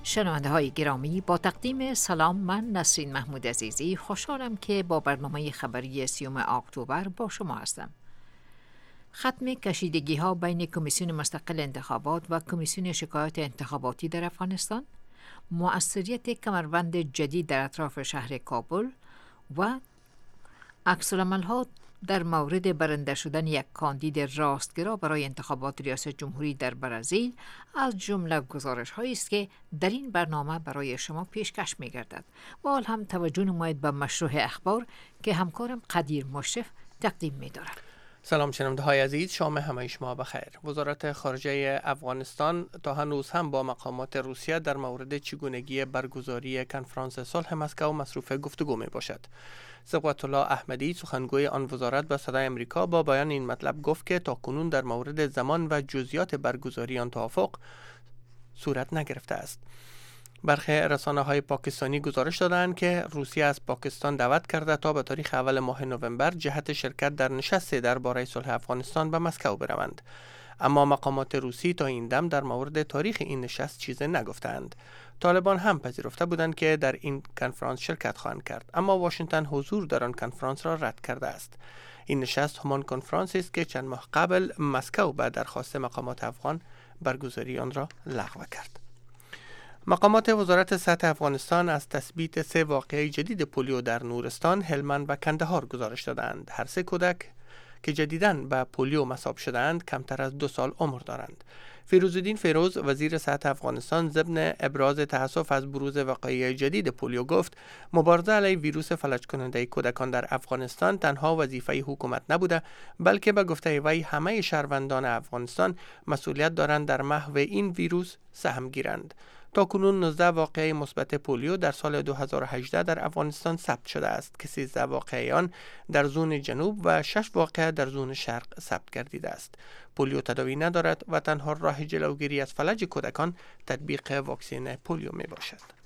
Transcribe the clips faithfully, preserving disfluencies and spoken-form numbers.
شنونده های گرامی، با تقدیم سلام، من نسرین محمود عزیزی خوشحالم که با برنامه خبری سیوم اکتبر با شما هستم. ختم کشیدگی ها بین کمیسیون مستقل انتخابات و کمیسیون شکایات انتخاباتی در افغانستان، مؤثریت کمربند جدید در اطراف شهر کابل و عکس‌العمل ها در مورد برنده شدن یک کاندید راستگرا برای انتخابات ریاست جمهوری در برزیل از جمله گزارش هایی است که در این برنامه برای شما پیشکش می گردد. و حال هم توجه نمایید به مشروع اخبار که همکارم قدیر مشرف تقدیم می دارد. سلام شنونده های عزیز، شام همه شما بخیر. وزارت خارجه افغانستان تا هنوز هم با مقامات روسیه در مورد چگونگی برگزاری کنفرانس صلح مسکو مصروف گفتگو می باشد. صبغت الله احمدی سخنگوی آن وزارت به صدای امریکا با بیان این مطلب گفت که تاکنون در مورد زمان و جزئیات برگزاری آن توافق صورت نگرفته است. برخی رسانه‌های پاکستانی گزارش دادند که روسیه از پاکستان دعوت کرده تا به تاریخ اول ماه نوامبر جهت شرکت در نشست درباره صلح افغانستان به مسکو بروند. اما مقامات روسی تا این دم در مورد تاریخ این نشست چیزی نگفتند. طالبان هم پذیرفته بودند که در این کنفرانس شرکت خواهند کرد، اما واشنگتن حضور در آن کنفرانس را رد کرده است. این نشست همان کنفرانسی است که چند ماه قبل مسکو به درخواست مقامات افغان برگزاری آن را لغو کرد. مقامات وزارت صحت افغانستان از تثبیت سه واقعه جدید پولیو در نورستان، هلمند و کندهار گزارش دادند. هر سه کودک که جدیداً به پولیو مصاب شدند کمتر از دو سال عمر دارند. فیروزالدین فیروز وزیر صحت افغانستان ضمن ابراز تأسف از بروز وقایع جدید پولیو گفت مبارزه علیه ویروس فلج کننده کودکان در افغانستان تنها وظیفه حکومت نبوده، بلکه به گفته وی همه شهروندان افغانستان مسئولیت دارند در محو این ویروس سهم گیرند. تا کنون نوزده واقعه مثبت پولیو در سال دو هزار و هجده در افغانستان ثبت شده است که سیزده واقعه آن در زون جنوب و شش واقعه در زون شرق ثبت گردیده است. پولیو تداوی ندارد و تنها راه جلوگیری از فلج کودکان تطبیق واکسن پولیو می باشد.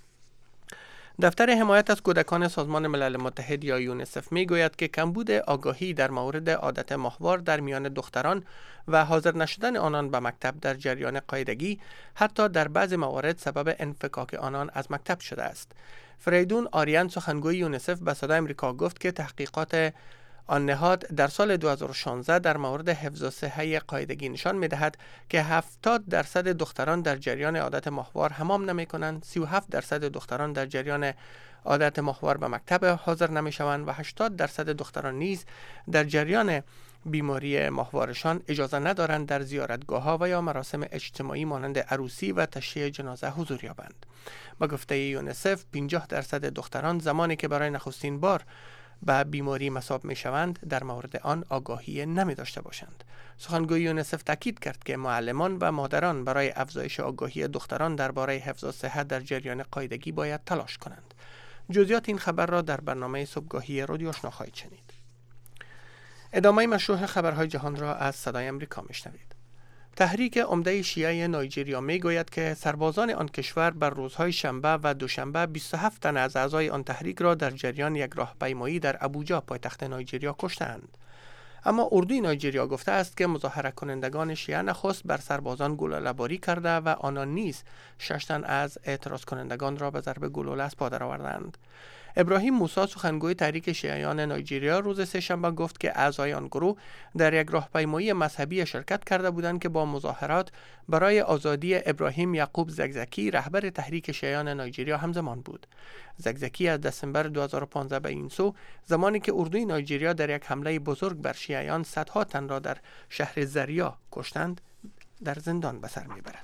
دفتر حمایت از کودکان سازمان ملل متحد یا یونیسف می گوید که کمبود آگاهی در مورد عادت ماهوار در میان دختران و حاضر نشدن آنان به مکتب در جریان قاعدگی حتی در بعض موارد سبب انفکاک آنان از مکتب شده است. فریدون آریان سخنگوی یونیسف به صدای امریکا گفت که تحقیقات آن نهاد در سال دو هزار و شانزده در مورد حفظ صحه قاعدگی نشان می‌دهد که هفتاد درصد دختران در جریان عادت ماهوار حمام نمی‌کنند، سی و هفت درصد دختران در جریان عادت ماهوار به مکتب حاضر نمی‌شوند و هشتاد درصد دختران نیز در جریان بیماری ماهوارشان اجازه ندارند در زیارتگاه‌ها و یا مراسم اجتماعی مانند عروسی و تشییع جنازه حضور یابند. با گفته یونیسف پنجاه درصد دختران زمانی که برای نخستین بار به بیماری مصاب می شوند در مورد آن آگاهی نمی داشته باشند. سخنگوی یونیسف تاکید کرد که معلمان و مادران برای افزایش آگاهی دختران درباره حفظ صحت در جریان قاعدگی باید تلاش کنند. جزئیات این خبر را در برنامه صبحگاهی رادیو آشنا خواهید شنید. ادامه مشروع خبرهای جهان را از صدای امریکا می شنوید. تحریک عمده شیعه نایجریا می گوید که سربازان آن کشور بر روزهای شنبه و دوشنبه بیست و هفت تن از اعضای آن تحریک را در جریان یک راهپیمایی در ابوجا پایتخت نایجریا کشتند. اما اردوی نایجریا گفته است که مظاهره کنندگان شیعه نخست بر سربازان گلوله‌باری کرده و آنان نیز شش تن از اعتراض کنندگان را به ضرب گلوله از پا درآوردند. ابراهیم موسی سخنگوی تحریک شیعیان نایجریا روز سه‌شنبه گفت که اعضای آن گروه در یک راهپیمایی مذهبی شرکت کرده بودند که با مظاهرات برای آزادی ابراهیم یعقوب زکزاکی رهبر تحریک شیعیان نایجریا همزمان بود. زکزاکی از دسامبر دو هزار و پانزده به این سو زمانی که اردوی نایجریا در یک حمله بزرگ بر شیعیان صدها تن را در شهر زریا کشتند در زندان به سر میبرد.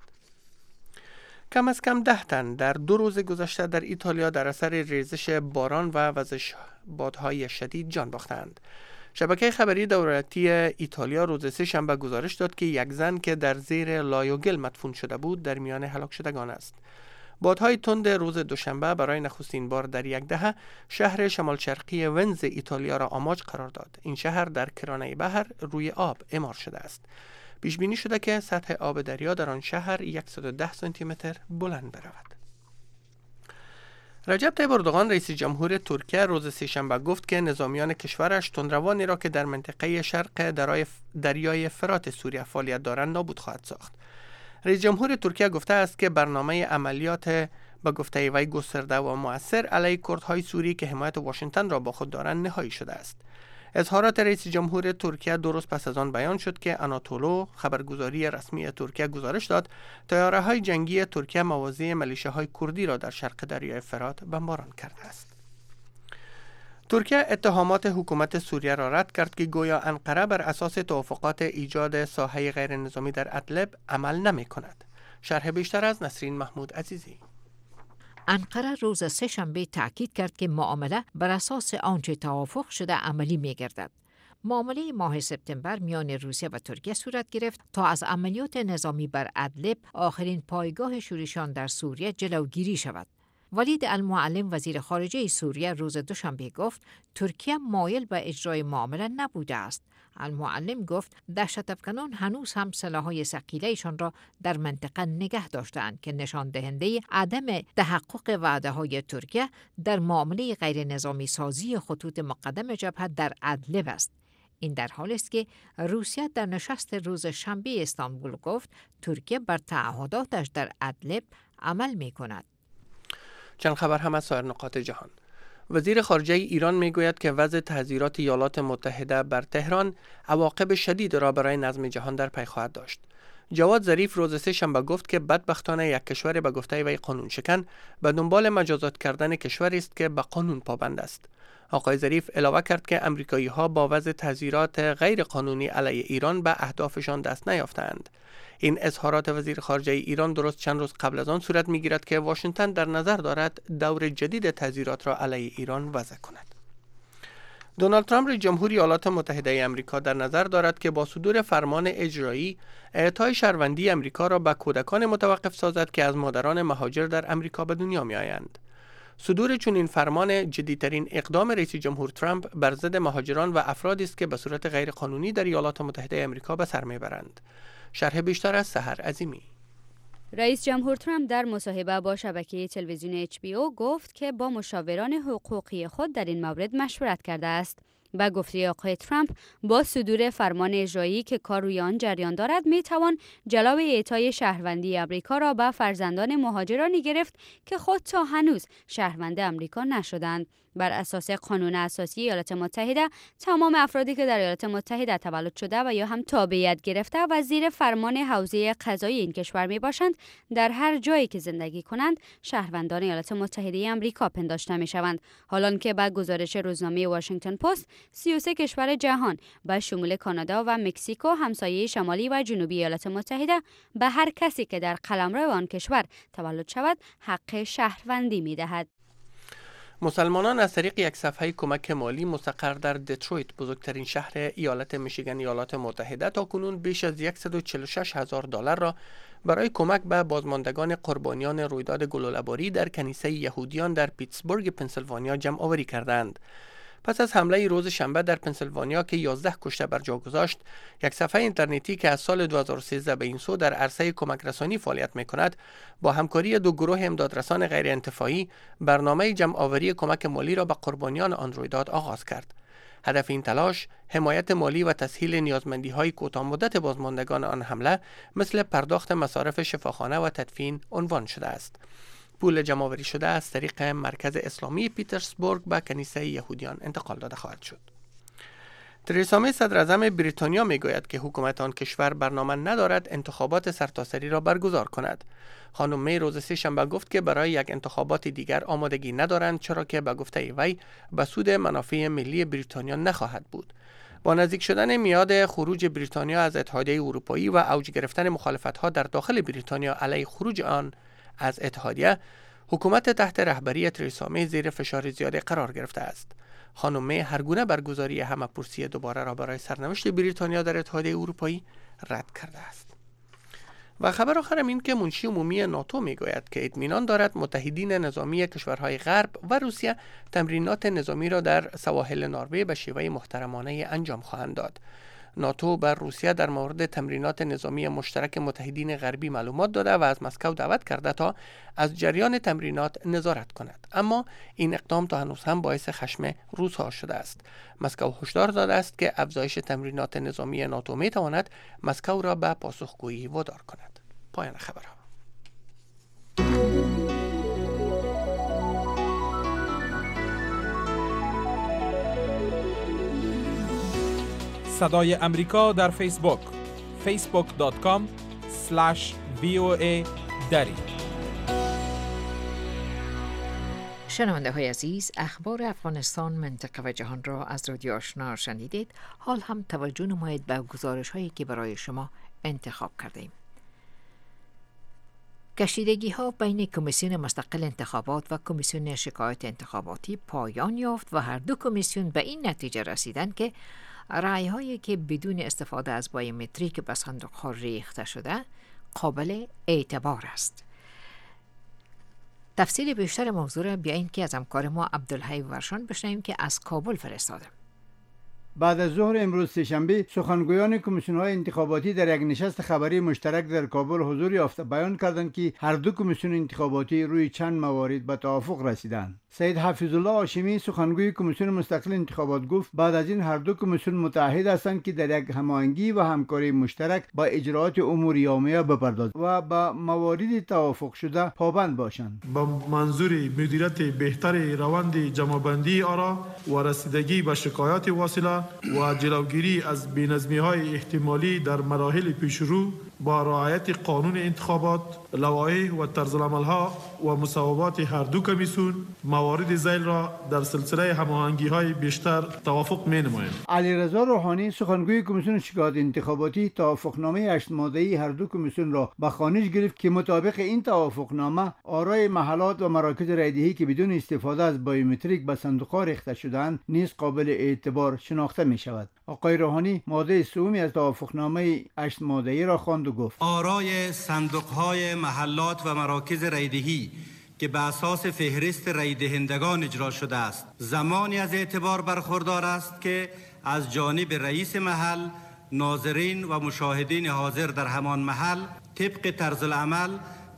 کم از کم ده تن در دو روز گذشته در ایتالیا در اثر ریزش باران و وزش بادهای شدید جان باختند. شبکه خبری دولتی ایتالیا روز سه‌شنبه گزارش داد که یک زن که در زیر لای و گل مدفون شده بود در میان هلاک شدگان است. بادهای تند روز دوشنبه برای نخستین بار در یک دهه شهر شمال شرقی ونز ایتالیا را آماج قرار داد. این شهر در کرانه بحر روی آب اعمار شده است. پیش بینی شده که سطح آب دریا در آن شهر صد و ده سانتی متر بلند برود. رجب طیب اردوغان رئیس جمهور ترکیه روز سه‌شنبه گفت که نظامیان کشورش تندروانی را که در منطقه شرق دریای فرات سوریه فعالیت دارند نابود خواهد ساخت. رئیس جمهور ترکیه گفته است که برنامه عملیات به گفته وی گسترده و مؤثر علیه کردهای سوری که حمایت واشنگتن را با خود دارند نهایی شده است. اظهارات رئیس جمهور ترکیه دو روز پس از آن بیان شد که آناتولو خبرگزاری رسمی ترکیه گزارش داد طیاره‌های جنگی ترکیه مواضع میلیشیاهای کردی را در شرق دریای فرات بمباران کرده است. ترکیه اتهامات حکومت سوریه را رد کرد که گویا انقره بر اساس توافقات ایجاد ساحه غیر نظامی در ادلب عمل نمی کند. شرح بیشتر از نسرین محمود عزیزی. انقره روز سه‌شنبه تأکید کرد که معامله بر اساس آنچه توافق شده عملی می گردد. معامله ماه سپتامبر میان روسیه و ترکیه صورت گرفت تا از عملیات نظامی بر ادلب، آخرین پایگاه شورشیان در سوریه، جلوگیری شود. ولید المعلم وزیر خارجه سوریه روز دوشنبه گفت ترکیه مایل به اجرای معامله نبوده است. المعلم گفت دهشت افکنان هنوز هم سلاح‌های ثقیله‌شان را در منطقه نگه داشته‌اند که نشان دهنده عدم تحقق وعده‌های ترکیه در معامله غیر نظامی سازی خطوط مقدم جبهه در ادلب است. این در حالی است که روسیه در نشست روز شنبه استانبول گفت ترکیه بر تعهداتش در ادلب عمل می‌کند. چند خبر هم از سایر نقاط جهان. وزیر خارجه ایران میگوید که وضع تحذیرات ایالات متحده بر تهران عواقب شدید را برای نظم جهان در پی خواهد داشت. جواد ظریف روز سه شنبه گفت که بدبختانه یک کشور به گفته وی قانون شکن به دنبال مجازات کردن کشوری است که به قانون پابند است. آقای ظریف علاوه کرد که امریکایی ها با وضع تحذیرات غیر قانونی علیه ایران به اهدافشان دست نیافتند. این اظهارات وزیر خارجه ایران درست چند روز قبل از آن صورت میگیرد که واشنگتن در نظر دارد دور جدید تحذیرات را علیه ایران وضع کند. دونالد ترامپ رئیس جمهور ایالات متحده آمریکا در نظر دارد که با صدور فرمان اجرایی اعطای شهروندی آمریکا را به کودکان متوقف سازد که از مادران مهاجر در آمریکا به دنیا میآیند. صدور چنین فرمان جدیدترین اقدام رئیس جمهور ترامپ بر ضد مهاجران و افرادی است که به صورت غیر قانونی در ایالات متحده آمریکا به سر میبرند. شرح بیشتر از سحر عظیمی. رئیس جمهور ترامپ در مصاحبه با شبکه تلویزیون اچ بی او گفت که با مشاوران حقوقی خود در این مورد مشورت کرده است. با گفته آقای ترامپ با صدور فرمان اجرایی که کار روی آن جریان دارد می توان جلوی اعطای شهروندی آمریکا را به فرزندان مهاجرانی گرفت که خود تا هنوز شهروند آمریکا نشدند. بر اساس قانون اساسی ایالات متحده تمام افرادی که در ایالات متحده تولد شده و یا هم تابعیت گرفته و زیر فرمان حوزه قضایی این کشور می باشند در هر جایی که زندگی کنند شهروندان ایالات متحده آمریکا پنداشته می شوند. حالان که با گزارش روزنامه واشنگتن پست سی و سه کشور جهان با شمول کانادا و مکزیکو همسایه شمالی و جنوبی ایالات متحده به هر کسی که در قلمرو آن کشور تولد شود حق شهروندی می دهد. مسلمانان از طریق یک صفحه کمک مالی مستقر در دترویت، بزرگترین شهر ایالت میشیگن ایالات متحده، تا کنون بیش از صد و چهل و شش هزار دلار را برای کمک به بازماندگان قربانیان رویداد گلوله‌باری در کنیسه یهودیان در پیتسبورگ پنسیلوانیا جمع آوری کردند. پس از حمله روز شنبه در پنسیلوانیا که یازده کشته بر جا گذاشت، یک صفحه اینترنتی که از سال دو هزار و سیزده به این سو در عرصه کمک رسانی فعالیت می‌کند، با همکاری دو گروه امدادرسان غیر انتفاعی برنامه جمع آوری کمک مالی را به قربانیان آن رویداد آغاز کرد. هدف این تلاش حمایت مالی و تسهیل نیازمندی‌های کوتاه‌مدت بازماندگان آن حمله مثل پرداخت مصارف شفاخانه و تدفین عنوان شده است. پول جمع‌آوری شده از طریق مرکز اسلامی پیترزبورگ به کنیسه یهودیان انتقال داده خواهد شد. تریسا می صدراعظم بریتانیا میگوید که حکومت آن کشور برنامه ندارد انتخابات سرتاسری را برگزار کند. خانم می روز سه شنبه گفت که برای یک انتخابات دیگر آمادگی ندارند، چرا که به گفته وی به سود منافع ملی بریتانیا نخواهد بود. با نزدیک شدن میعاد خروج بریتانیا از اتحادیه اروپایی و اوج گرفتن مخالفت‌ها در داخل بریتانیا علیه خروج آن از اتحادیه، حکومت تحت رهبری تریسا می زیر فشار زیادی قرار گرفته است. خانم می هرگونه برگزاری همه‌پرسی دوباره را برای سرنوشت بریتانیا در اتحادیه اروپایی رد کرده است. و خبر آخر این که منشی عمومی ناتو میگوید که اطمینان دارد متحدین نظامی کشورهای غرب و روسیه تمرینات نظامی را در سواحل نروژ به شیوه محترمانه انجام خواهند داد. ناتو بر روسیه در مورد تمرینات نظامی مشترک متحدین غربی معلومات داده و از مسکو دعوت کرده تا از جریان تمرینات نظارت کند، اما این اقدام تا هنوز هم باعث خشم روس‌ها شده است. مسکو هشدار داده است که افزایش تمرینات نظامی ناتو می تواند مسکو را به پاسخگویی وادار کند. پایان خبرها. صدای امریکا در فیسبوک فیسبوک دات کام اسلش وی او ای دری. شنونده های عزیز، اخبار افغانستان، منطقه و جهان را از رادیو آشنا شنیدید. حال هم توجه نمایید به گزارش هایی که برای شما انتخاب کردیم. کشیدگی ها بین کمیسیون مستقل انتخابات و کمیسیون شکایت انتخاباتی پایان یافت و هر دو کمیسیون به این نتیجه رسیدند که رأی هایی که بدون استفاده از بایومتریک به صندوق ها ریخته شده قابل اعتبار است. تفصیل بیشتر موضوع را بیایید که از همکار ما عبدالحی ورشان بشنویم که از کابل فرستاده. بعد از ظهر امروز سه‌شنبه سخنگویان کمیسیون‌های انتخاباتی در یک نشست خبری مشترک در کابل حضور یافته بیان کردند که هر دو کمیسیون انتخاباتی روی چند موارد به توافق رسیدند. سید حفیظ الله هاشمی سخنگوی کمیسیون مستقل انتخابات گفت بعد از این هر دو کمیسیون متحد هستند که در یک هماهنگی و همکاری مشترک با اجراات امور یومیه بپردازند و به موارد توافق شده پابند باشند. با منظور مدیریت بهتر روند جمع‌بندی آرا و رسیدگی به شکایات واصله و جلوگیری از بی‌نظمی‌های احتمالی در مراحل پیشرو با رعایت قانون انتخابات، لوایح و طرزالعمل‌ها و مصوبات هر دو کمیسیون موارد ذیل را در سلسله هماهنگی‌های بیشتر توافق می‌نمایند. علیرضا روحانی سخنگوی کمیسیون شکایت انتخاباتی توافقنامه هشت ماده‌ای هر دو کمیسیون را به خوانش گرفت که مطابق این توافقنامه آرای محلات و مراکز رایدهی که بدون استفاده از بایومتریک به صندوق‌ها ریخته شده‌اند نیز قابل اعتبار شناخته می‌شود. آقای روحانی ماده سومی از توافقنامه هشت ماده‌ای را خواند و گفت آرای صندوق‌های محلات و مراکز رایدهی که به اساس فهرست رای دهندگان اجرا شده است زمانی از اعتبار برخوردار است که از جانب رئیس محل، ناظرین و مشاهدین حاضر در همان محل طبق طرز العمل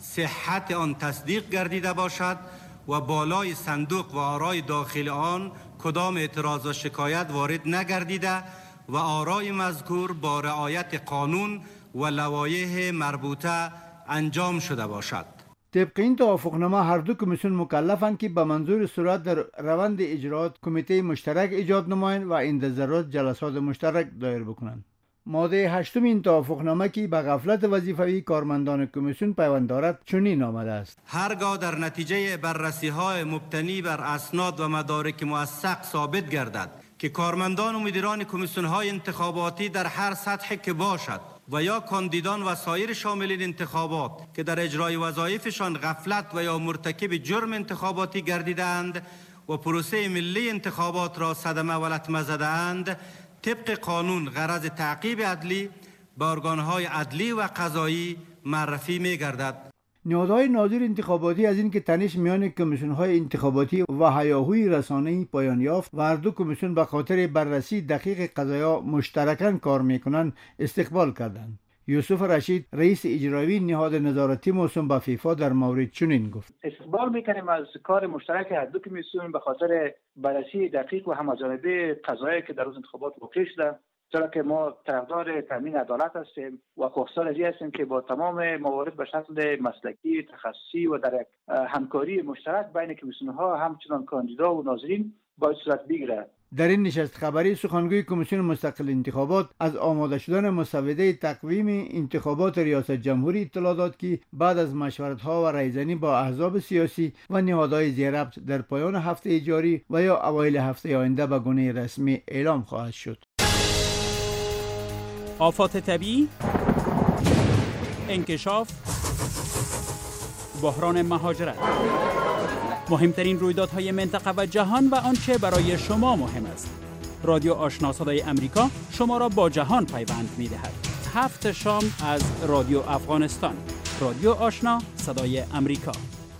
صحت آن تصدیق گردیده باشد و بالای صندوق و آرای داخل آن کدام اعتراض و شکایت وارد نگردیده و آرای مذکور با رعایت قانون و لوایح مربوطه انجام شده باشد. طبق این توافقنامه هر دو کمیسیون مکلفند که به منظور سرعت در روند اجرات کمیته مشترک ایجاد نمایند و این ضرورت جلسات مشترک دایر بکنند. ماده هشتم این توافقنامه که به غفلت وظیفوی کارمندان کمیسیون پیوند دارد چنین آمده است: هرگاه در نتیجه بررسی‌های مبتنی بر اسناد و مدارک موثق ثابت گردد که کارمندان و مدیران کمیسیون‌های انتخاباتی در هر سطح که باشد و یا کاندیدان و سایر شاملین انتخابات که در اجرای وظایفشان غفلت و یا مرتکب جرم انتخاباتی گردیدند و پروسه ملی انتخابات را صدمه و لطمه زده‌اند، طبق قانون غرض تعقیب عدلی به ارگان‌های عدلی و قضایی معرفی می‌گردد. نهادهای ناظر انتخاباتی از این که تنش میان کمیسیون‌های انتخاباتی و هیاهوی رسانه‌ای پایان یافت و هر دو کمیسیون به خاطر بررسی دقیق قضایا مشترکاً کار می‌کنند استقبال کردند. یوسف رشید رئیس اجرایی نهاد نظارتی موسوم به فیفا در مورد چنین گفت: استقبال می‌کنیم از کار مشترک هر دو کمیسیون به خاطر بررسی دقیق و همه‌جانبه قضایی که در روز انتخابات واقع شده، چرا که ما طرفدار تامین عدالت هستیم و خواستار از این هستیم که با تمام موارد به شکل مسلکی، تخصصی و در همکاری مشترک بین کمیسیون‌ها همچنان کاندیدا و ناظرین باید صورت بگیرد. در این نشست خبری سخنگوی کمیسیون مستقل انتخابات از آماده شدن مسوده تقویم انتخابات ریاست جمهوری اطلاع داد که بعد از مشورت‌ها و رایزنی با احزاب سیاسی و نهادهای زیربط در پایان هفته جاری و یا اوایل هفته آینده به گونه رسمی اعلام خواهد شد. آفات طبیعی، انکشاف، بحران مهاجرت، مهمترین رویدادهای منطقه و جهان و آنچه برای شما مهم است. رادیو آشنا صدای امریکا شما را با جهان پیوند می‌دهد. هفت شام از رادیو افغانستان. رادیو آشنا صدای امریکا.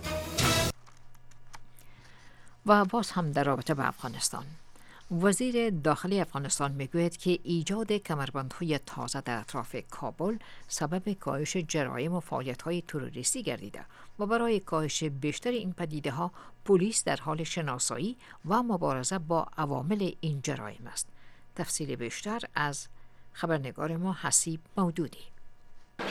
و باز هم در رابطه با افغانستان، وزیر داخلی افغانستان میگوید که ایجاد کمربندهای تازه در اطراف کابل سبب کاهش جرایم و فعالیت‌های تروریستی گردیده و برای کاهش بیشتر این پدیده‌ها پلیس در حال شناسایی و مبارزه با عوامل این جرایم است. تفصیل بیشتر از خبرنگار ما حسیب مودودی.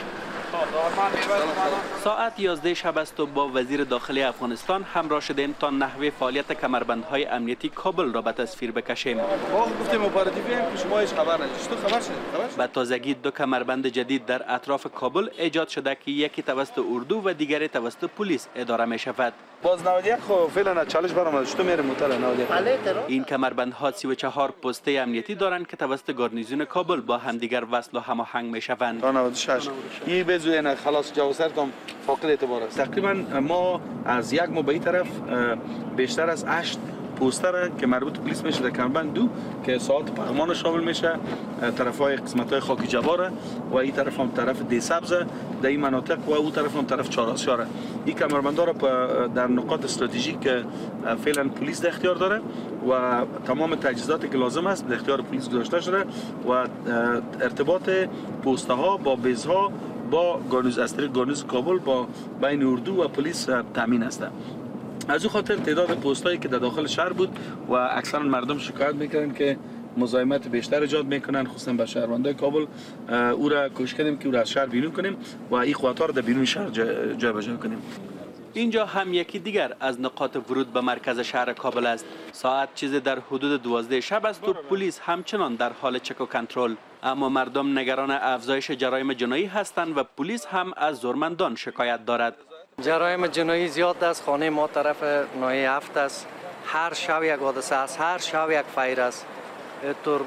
ساعت یازده شب است و با وزیر داخلی افغانستان همراه شدیم تا نحوه فعالیت کمربندهای امنیتی کابل را به تصویر بکشیم. ما گفتیم اپراتیوی هم شما هیچ خبر نداشت. تو خبر شد؟ خبر شد؟ به تازگی دو کمربند جدید در اطراف کابل ایجاد شده که یکی توسط اردو و دیگری توسط پلیس اداره می شود. باز نود و یک خو فعلا چالش برام تو میره موتر نود و یک. این کمربندها سی و چهار پسته امنیتی دارند که توسط گارنیزون کابل با همدیگر وصل و هماهنگ می شوند. تا نود و شش. این بزوی نه خلاص جوسرتم فاقد اعتبار است. تقریبا ما از یک ماه به این طرف بیشتر از هشت پوستر که مربوط به پلیس میشه در کمربند دو که ساعت پغمان شامل میشه، طرفای قسمت‌های خاکی جواره و این طرف هم طرف دی سبز در این مناطق و اون طرف هم طرف چهارراه. این کمربندها را در نقاط استراتژیک که فعلا پلیس در اختیار داره و تمام تجهیزاتی که لازم است در اختیار پلیس گذاشته شده و ارتباط پوست‌ها با بیزها با گارنیز استری گارنیز کابل با بین اردو و پلیس تامین است. از او خاطر تعداد پستایی که در داخل شهر بود و اکثرا مردم شکایت میکردن که مزاحمت بیشتر ایجاد میکنن، خصوصا به شهروندان کابل. او را کوشش کردیم که او را از شهر بیرون کنیم و این قوت‌ها را در بیرون شهر جابجا کنیم. اینجا هم یکی دیگر از نقاط ورود به مرکز شهر کابل است. ساعت چیز در حدود دوازده شب است و پلیس همچنان در حال چک و کنترل. اما مردم نگران افزایش جرایم جنایی هستند و پلیس هم از زورمندان شکایت دارد. جرایم جنایی زیاد است. خانه ما طرف ناحیه هفت است. هر شب یک حادثه است، هر شب یک فایر است. طور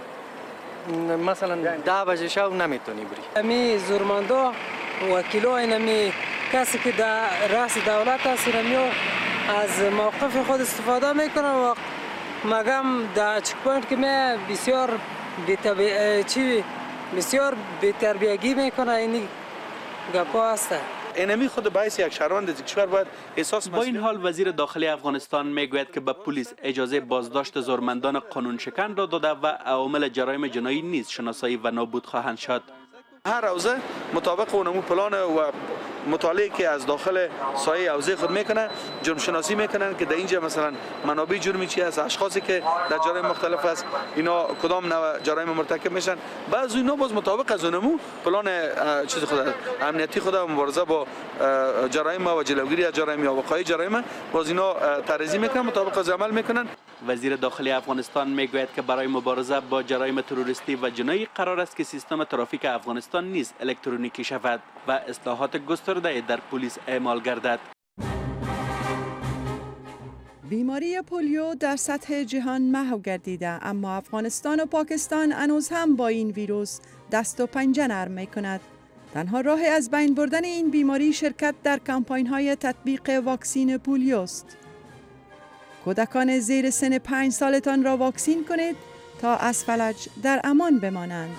مثلا ده بجه شب نمیتونی بری. امی زورمندا وکیلا اینمی کسی که در رأس دولت است اینمیو از موقف خود استفاده میکنن و مگم در چک پوینت که می بسیار بی‌تربیتی چی بسیار بی‌تربیتی میکنه. اینی گپا است. اینمی خود باعث یک شهروند کشور باید احساس با این حال وزیر داخلی افغانستان میگوید که به پلیس اجازه بازداشت زورمندان قانون شکن را داده و عوامل جرایم جنایی نیز شناسایی و نابود خواهند شد. هر حوزه مطابق اونمو پلان و مطالعه که از داخل سایه حوزه خود میکنه جرم شناسی میکنن که در اینجا مثلا منابع جرمی چی است، اشخاصی که در جرایم مختلف است، اینا کدام نوع جرایم مرتکب میشن. بعضی اینا باز مطابق از اونمو پلان چیز خود امنیتی خود مبارزه با جرایم و جلوگیری از جرایم یا وقایع جرایم باز اینا طرحی میکنن، مطابق از عمل میکنن. وزیر داخلی افغانستان میگوید که برای مبارزه با جرایم تروریستی و جنایی قرار است که سیستم ترافیک افغانستان نیز الکترونیکی شود و اصلاحات گسترده در پلیس اعمال گردد. بیماری پولیو در سطح جهان محو گردیده، اما افغانستان و پاکستان هنوز هم با این ویروس دست و پنجه نرم می کند. تنها راه از بین بردن این بیماری شرکت در کمپاین های تطبیق واکسین پولیو است. کودکان زیر سن پنج سالتان را واکسین کنید تا از فلج در امان بمانند.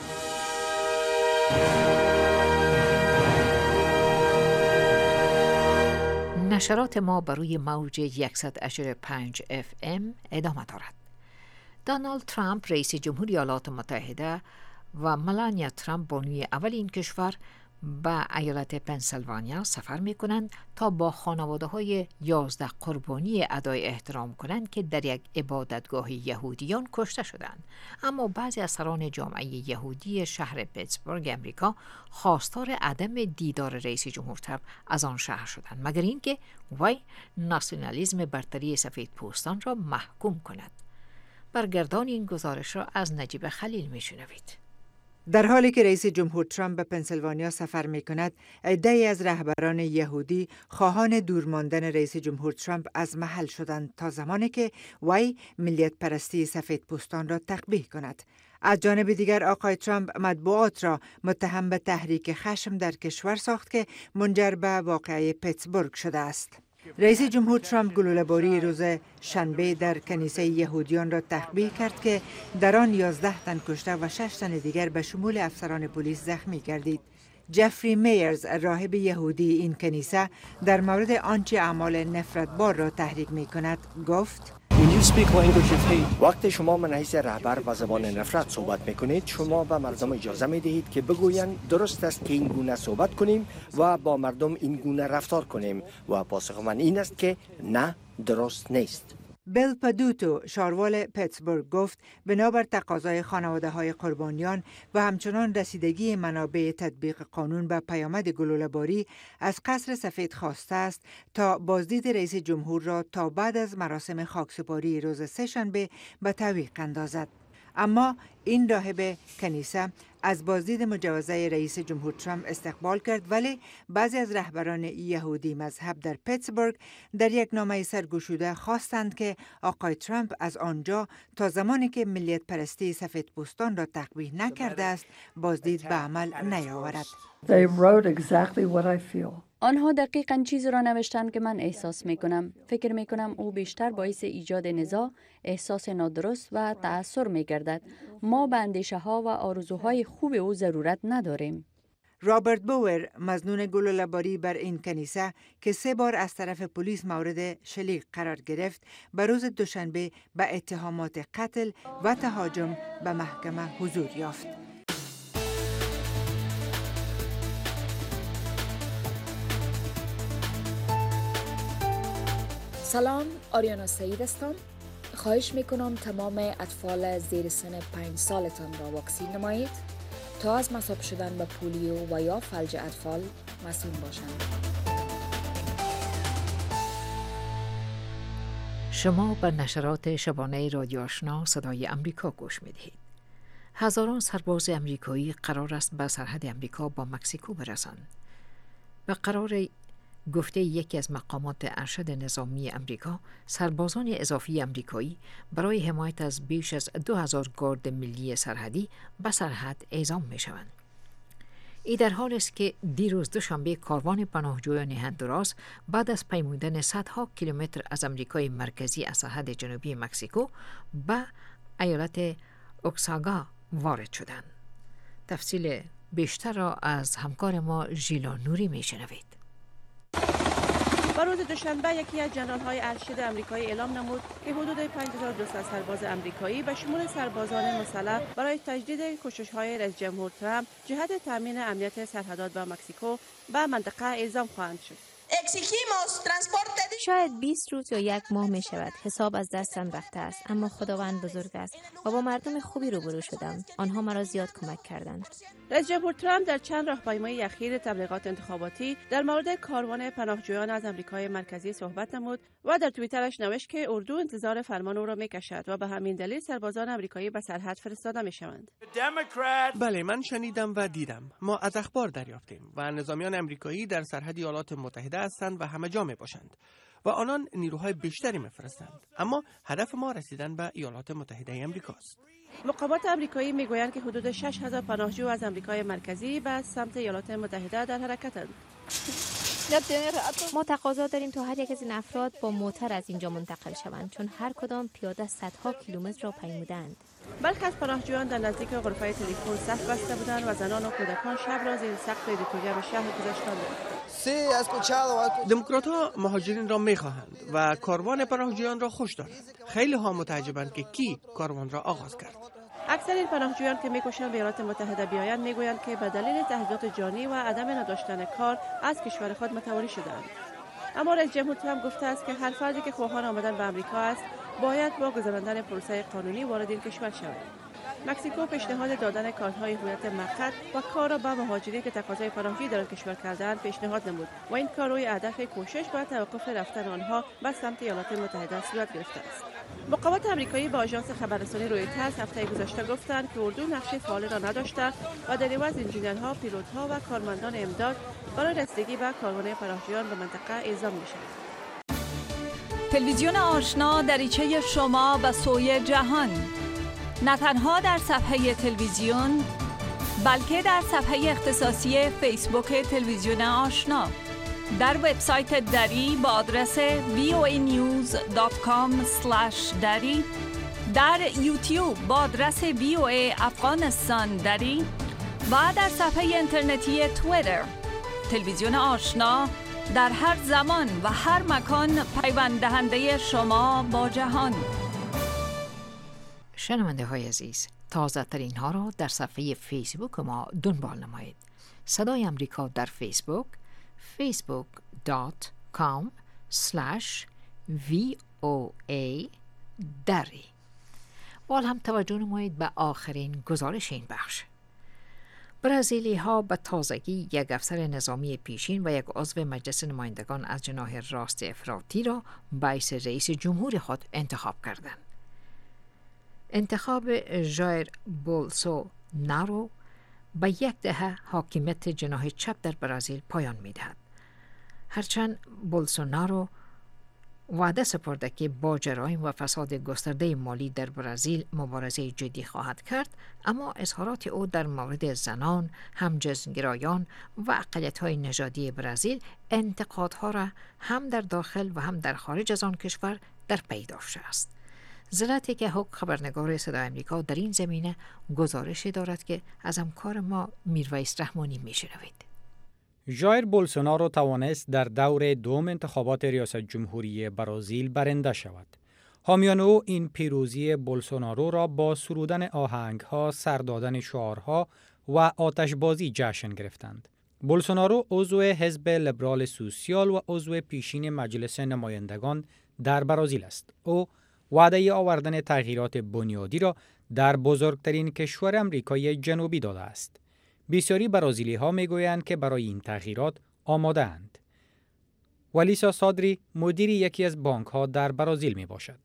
نشرات ما بر روی موج صد و پنج اف ام ادامه دارد. دونالد ترامپ رئیس جمهوری ایالات متحده و ملانیا ترامپ بانوی اول این کشور به ایالت پنسیلوانیا سفر می کنند تا با خانواده های یازده قربانی ادای احترام کنند که در یک عبادتگاه یهودیان کشته شدند. اما بعضی از سران جامعه یهودی شهر پیتسبورگ امریکا خواستار عدم دیدار رئیس جمهور ترامپ از آن شهر شدند، مگر اینکه وی ناسیونالیسم برتری سفید پوستان را محکوم کند. برگردان این گزارش را از نجیب خلیل می شنوید. در حالی که رئیس جمهور ترامپ به پنسیلوانیا سفر می کند، عده‌ای از رهبران یهودی خواهان دور ماندن رئیس جمهور ترامپ از محل شدند تا زمانی که وی ملیت پرستی سفید پوستان را تقبیح کند. از جانب دیگر آقای ترامپ مطبوعات را متهم به تحریک خشم در کشور ساخت که منجر به واقعه پیتسبورگ شده است. رئیس جمهور ترامپ گلوله‌باری روز شنبه در کنیسه یهودیان را تقبیح کرد که در آن یازده تن کشته و شش تن دیگر به شمول افسران پلیس زخمی گردید. جفری میرز، راهب یهودی این کنیسه، در مورد آنچه اعمال نفرتبار را تحریک می کند گفت: وقتی شما من حیث رهبر و زبان نفرت صحبت میکنید، شما به مردم اجازه میدهید که بگویند درست است که این گونه صحبت کنیم و با مردم این گونه رفتار کنیم و پاسخ من این است که نه، درست نیست. بیل پدوتو شاروال پیتسبورگ گفت بنابر تقاضای خانواده های قربانیان و همچنان رسیدگی منابع تطبیق قانون به پیامد گلوله‌باری از قصر سفید خواسته است تا بازدید رئیس جمهور را تا بعد از مراسم خاکسپاری روز سه‌شنبه به تعویق اندازد. اما این راهب کنیسه از بازدید مجوزه رئیس جمهور ترامپ استقبال کرد، ولی بعضی از رهبران یهودی مذهب در پیتسبورگ در یک نامه سرگشوده خواستند که آقای ترامپ از آنجا تا زمانی که ملیت پرستی سفیدپوستان را تقبیح نکرده است بازدید به عمل نیاورد. They wrote exactly what I feel. آنها دقیقاً چیزی را نوشتند که من احساس می کنم. فکر می کنم او بیشتر باعث ایجاد نزاع، احساس نادرست و تأثیر می گردد. ما به اندیشه ها و آرزوهای خوب او ضرورت نداریم. رابرت بوئر مظنون گلوله‌باری بر این کنیسه که سه بار از طرف پلیس مورد شلیک قرار گرفت به روز دوشنبه به اتهامات قتل و تهاجم به محکمه حضور یافت. سلام، آریانا سعید هستم. خواهش میکنم تمام اطفال زیر سن پنج سالتان را واکسین نمایید تا از مصاب شدن به پولیو و یا فلج اطفال مسئول باشند. شما به نشرات شبانه رادیو آشنا صدای امریکا گوش میدهید. هزاران سرباز امریکایی قرار است به سرحد امریکا با مکزیکو برسند. به قرار گفته یکی از مقامات ارشد نظامی امریکا، سربازان اضافی امریکایی برای حمایت از بیش از دو هزار گارد ملی سرحدی به سرحد اعزام می شوند. این در حال است که دیروز دوشنبه کاروان پناهجویان هندوراس بعد از پیمودن صدها کیلومتر از امریکای مرکزی از سرحد جنوبی مکزیکو به ایالت اوکساگا وارد شدند. تفصیل بیشتر را از همکار ما ژیلا نوری می شنوید. با روز دوشنبه یکی از جنرال‌های ارشد آمریکایی اعلام نمود که حدود پنج هزار و دویست سرباز آمریکایی به شمول سربازان مسلح برای تجدید کوشش‌های رئیس جمهور ترامپ جهت تامین امنیت سرحدات با مکزیکو به منطقه اعزام خواهند شد. شاید بیست روز یا یک ماه می شود. حساب از دستم رفته است، اما خداوند بزرگ است و با مردم خوبی روبرو شدم. آنها مرا زیاد کمک کردند. رئیس جمهور ترامپ در چند راهپیمایی اخیر تبلیغات انتخاباتی در مورد کاروان پناهجویان از آمریکای مرکزی صحبت نمود و در توییترش نوشت که اردو انتظار فرمان او را می‌کشد و به همین دلیل سربازان آمریکایی به سرحد فرستاده می‌شوند. بله، من شنیدم و دیدم. ما از اخبار دریافتیم و نظامیان آمریکایی در سرحد ایالات متحده هستند و همه جا میباشند و آنان نیروهای بیشتری میفرستند، اما هدف ما رسیدن به ایالات متحده آمریکاست. مقامات آمریکایی میگویند که حدود شش هزار پناهجو از آمریکای مرکزی به سمت ایالات متحده در حرکتند. ما تقاضا داریم تا هر یک از این افراد با موتر از اینجا منتقل شوند، چون هر کدام پیاده صدها کیلومتر را پیمودند. برخی از پناهجویان در نزدیک غرفه تلفن صف بسته بودند و زنان و کودکان شب را زیر سقف ادیتوریا به شهر گذاشتند. دموکرات‌ها مهاجرین را می‌خواهند و کاروان پناهجویان را خوش دارند. خیلی ها متعجبند که کی کاروان را آغاز کرد. اکثر این پناهجویان که می‌کوشند به ایالات متحده بیایند میگویند که به دلیل تهدیدات جانی و عدم نداشتن کار از کشور خود متواری شدند. اما رئیس جمهور ترامپ گفته است که هر فردی که خواهان آمدن به آمریکا است باید با گذراندن پروسه قانونی وارد این کشور شود. مکزیکو پیشنهاد دادن کارت‌های هویت موقت و کار را به مهاجرین که تقاضای پناهجویی در آن کشور کرده‌اند پیشنهاد نمود و این کار روی هدف کوشش با توقف رفتن آنها به سمت ایالات متحده صورت گرفته است. مقامات آمریکایی با آژانس خبررسانی رویترز هفته گذشته گفتند که اردو نقش فعال را نداشته و در عوض انجینرها، پیلوت‌ها و کارمندان امداد برای رسیدگی به کاروان پناهجویان به منطقه اعزام می‌شوند. تلویزیون آشنا دریچه شما به سوی جهان، نه تنها در صفحه تلویزیون بلکه در صفحه اختصاصی فیسبوک تلویزیون آشنا، در وبسایت دری با آدرس وی او ای نیوز دات کام اسلش دری، در یوتیوب با آدرس وی او ای افغانستان دری و در صفحه اینترنتی توییتر. تلویزیون آشنا در هر زمان و هر مکان پیوند دهنده شما با جهان. شنونده های عزیز، تازه ترین ها را در صفحه فیسبوک ما دنبال نمایید. صدای امریکا در فیسبوک facebook dot com slash v او ای دری. بال هم توجه نمایید به آخرین گزارش این بخش. برزیلی ها به تازگی یک افسر نظامی پیشین و یک عضو مجلس نمایندگان از جناح راست افراطی را باعث رئیس جمهور خود انتخاب کردند. انتخاب ژایر بولسونارو به یک دهه حاکمیت جناح چپ در برزیل پایان می‌دهد. هرچند بولسونارو وعده سپرده که با جرایم و فساد گسترده مالی در برزیل مبارزه جدی خواهد کرد، اما اظهارات او در مورد زنان، همجنسگرایان و اقلیت‌های نژادی برزیل انتقادها را هم در داخل و هم در خارج از آن کشور در پی داشته است. زلطی که حق خبرنگار صدای آمریکا در این زمینه گزارشی دارد که از همکار ما میرویس رحمانی میشنوید. ژایر بولسونارو توانست در دور دوم انتخابات ریاست جمهوری برزیل برنده شود. حامیان او این پیروزی بولسونارو را با سرودن آهنگ‌ها، سر دادن شعارها و آتشبازی جشن گرفتند. بولسونارو عضو حزب لیبرال سوسیال و عضو پیشین مجلس نمایندگان در برزیل است. او وعده آوردن تغییرات بنیادی را در بزرگترین کشور امریکای جنوبی داده است. بسیاری برازیلی ها می گویند که برای این تغییرات آماده اند. ولیسا صادری مدیر یکی از بانک ها در برزیل می باشد.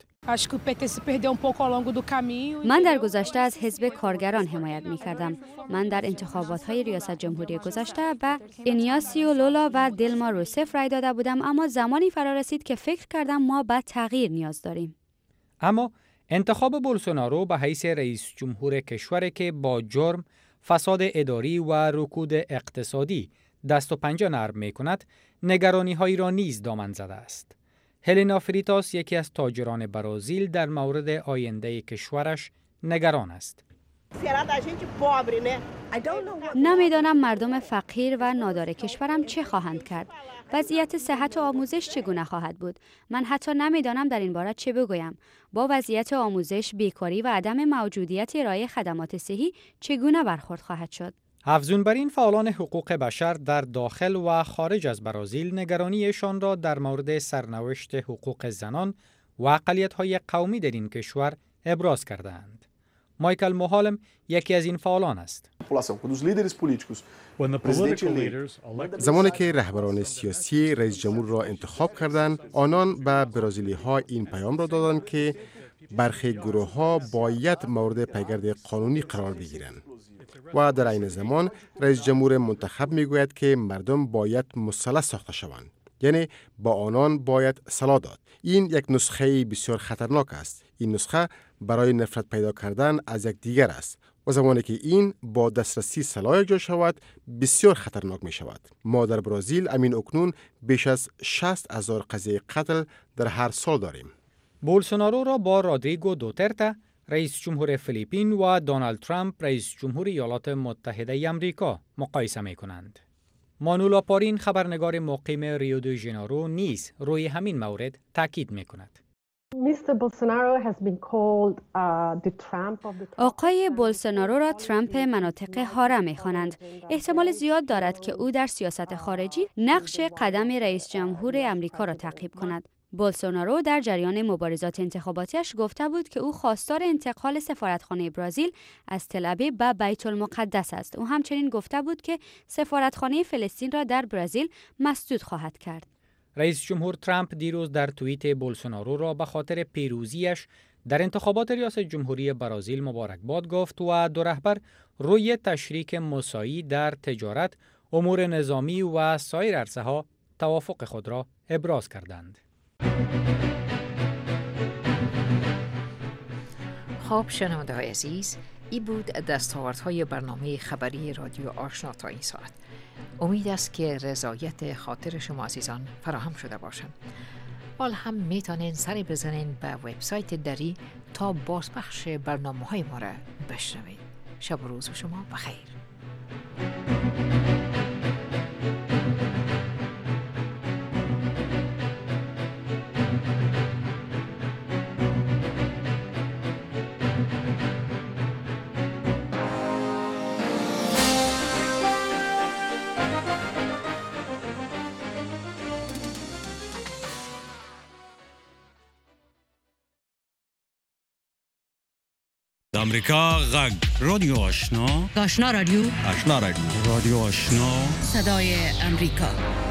من در گذشته از حزب کارگران حمایت می کردم. من در انتخابات های ریاست جمهوری گذشته به اینیاسیو لولا و دلما روسف رای داده بودم، اما زمانی فرا رسید که فکر کردم ما به تغییر نیاز داریم. اما انتخاب بولسونارو به حیث رئیس جمهور کشوری که با جرم، فساد اداری و رکود اقتصادی دست و پنجه نرم می کند، نگرانی هایی را نیز دامن زده است. هلینا فریتاس یکی از تاجران برزیل در مورد آینده کشورش نگران است. نمیدانم مردم فقیر و نادار کشورم چه خواهند کرد. وضعیت صحت و آموزش چگونه خواهد بود؟ من حتی نمیدانم در این باره چه بگویم. با وضعیت آموزش، بیکاری و عدم موجودیت ارائه خدمات صحی چگونه برخورد خواهد شد؟ افزون بر این، فعالان حقوق بشر در داخل و خارج از برزیل نگرانیشان را در مورد سرنوشت حقوق زنان و اقلیت‌های قومی در این کشور ابراز کردند. مایکل موهالم یکی از این فعالان است. زمانی که رهبران سیاسی رئیس جمهور را انتخاب کردند، آنان به برزیلی ها این پیام را دادند که برخی گروه ها باید مورد پیگرد قانونی قرار بگیرند و در عین زمان رئیس جمهور منتخب میگوید که مردم باید مسلح ساخته شوند، یعنی با آنان باید سلاح داد. این یک نسخه بسیار خطرناک است. این نسخه برای نفرت پیدا کردن از یک دیگر است و زمانی که این با دسترسی سلاح جا شود بسیار خطرناک می شود. ما در برزیل امین اکنون بیش از شصت هزار قضیه قتل در هر سال داریم. بولسونارو را با رودریگو دوترته رئیس جمهور فیلیپین و دونالد ترامپ رئیس جمهور ایالات متحده آمریکا مقایسه می کنند. مانولا پارین خبرنگار مقیم ریو دی ژانیرو نیز روی همین مورد تاکید می کند. آقای بولسونارو را ترامپ مناطق حاره می‌خوانند. احتمال زیاد دارد که او در سیاست خارجی نقش قدم رئیس جمهور آمریکا را تعقیب کند. بولسونارو در جریان مبارزات انتخاباتیش گفته بود که او خواستار انتقال سفارتخانه برزیل از تل‌آویو به بیت المقدس است. او همچنین گفته بود که سفارتخانه فلسطین را در برزیل مسدود خواهد کرد. رئیس جمهور ترامپ دیروز در توییت بولسونارو را به خاطر پیروزیش در انتخابات ریاست جمهوری برزیل مبارکباد گفت و دو رهبر روی تشریک مساوی در تجارت، امور نظامی و سایر عرصه‌ها توافق خود را ابراز کردند. خب شنونده‌های عزیز، این بود دستاوردهای برنامه خبری رادیو آشنا تا این ساعت. امید است که رضایت خاطر شما عزیزان فراهم شده باشد. حال هم میتونین سری بزنین به وبسایت دری تا بازپخش برنامه‌های ما را بشنوید. شب و روز شما بخیر. امریکا غږ رادیو آشنا آشنا رادیو آشنا رادیو رادیو آشنا صدای امریکا